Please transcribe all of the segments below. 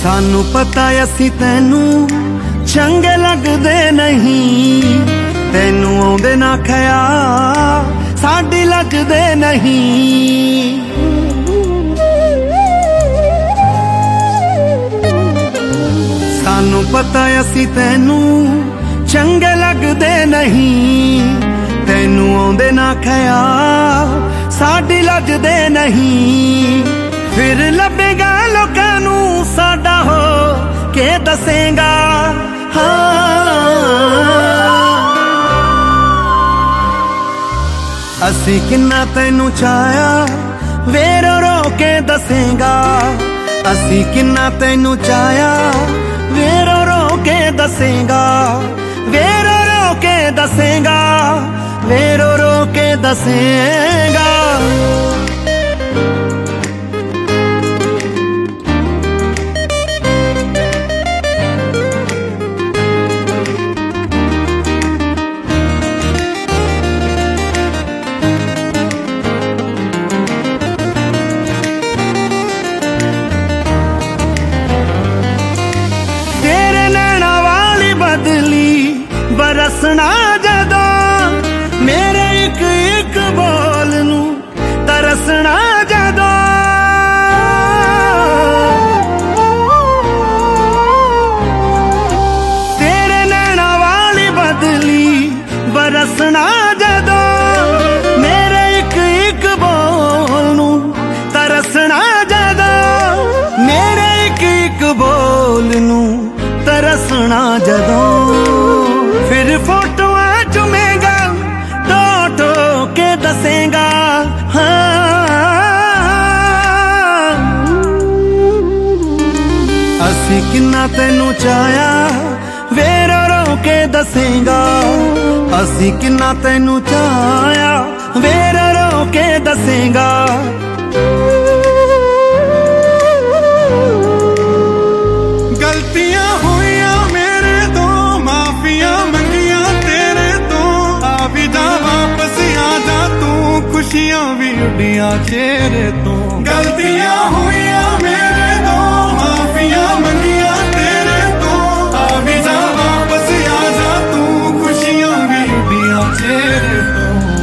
सानू पता असी तैनू चंगे लगदे नहीं, तैनू आउंदे ना ख्याल साडी लगदे नहीं। सानू पता असी तैनू चंगे लगदे नहीं, तैनू आउंदे ना ख्याल साडी लगदे नहीं। फिर लभेगा लोकां नू साडा हो के दसेगा। असी किन्ना तैनू चाया वे रो रो के दसेगा। असी किन्ना तैनू चाया वे रो रो के दसेगा। वे रो रो के दसेगा, वे रो रो के दसेगा। बरसना जदों मेरे एक एक बोल नू तरसना जदों। तेरे नैना वाली बदली बरसना जदों मेरे एक एक बोल नू तरसना जदों। मेरे एक एक बोल नू तरसना जदों। फिर फोटो चुमेगा टो टो के दसेगा। असी किन्ना तैनू चाया वे रो रो के दसेगा। असी किन्ना तैनू चाया वे रो रो के दसेगा। गलतियां हुईयां मेरे तो माफिया मंगिया तेरे तो। आ भी जा वापस आ जा तू खुशियां भी उड़िया चेहरे तो। गलतियां हुईयां मेरे तो माफिया मंगिया तेरे तो। आ भी जा वापस आ जा तू खुशियां भी उड़िया चेहरे तो।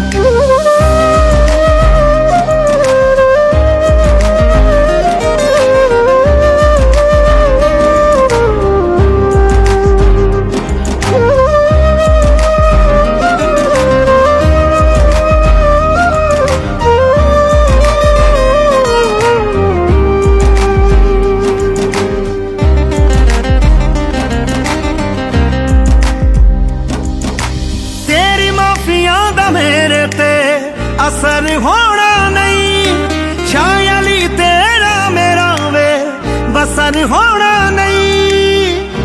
असर होना नहीं शायली तेरा मेरा वे बसर होना नहीं।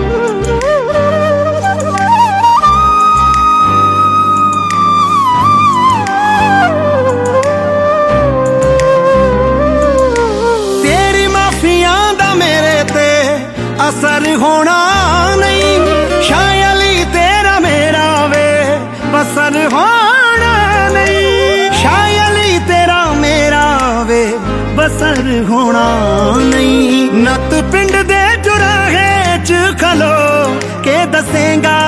तेरी माफिया दा मेरे ते असर होना नहीं शायली तेरा मेरा वे बसर होना नहीं। शायली तेरा मेरा वे बसर होना नहीं। नत पिंड दे चुराहे च खलो के दसेगा।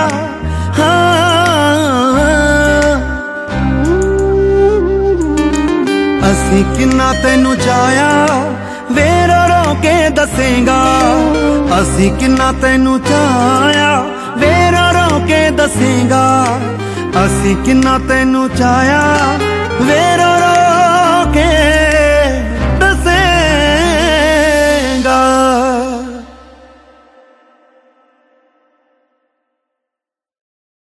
असी किन्ना तैनू चाया वे रो रो के दसेगा। असी किन्ना तैनू चाया वे रो रो के दसेगा। असी किन्ना तैनू चाया वे रो